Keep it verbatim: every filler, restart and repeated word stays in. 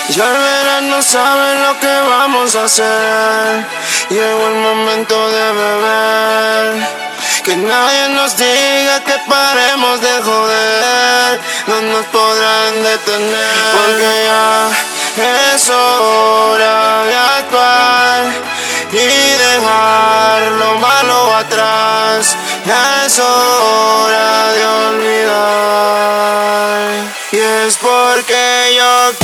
Ya el verano saben lo que vamos a hacer. Llegó el momento de beber. Que nadie nos diga que paremos de joder. No nos podrán detener. Porque ya es hora de actuar y dejar lo malo atrás. Ya es hora de olvidar. Y es porque yo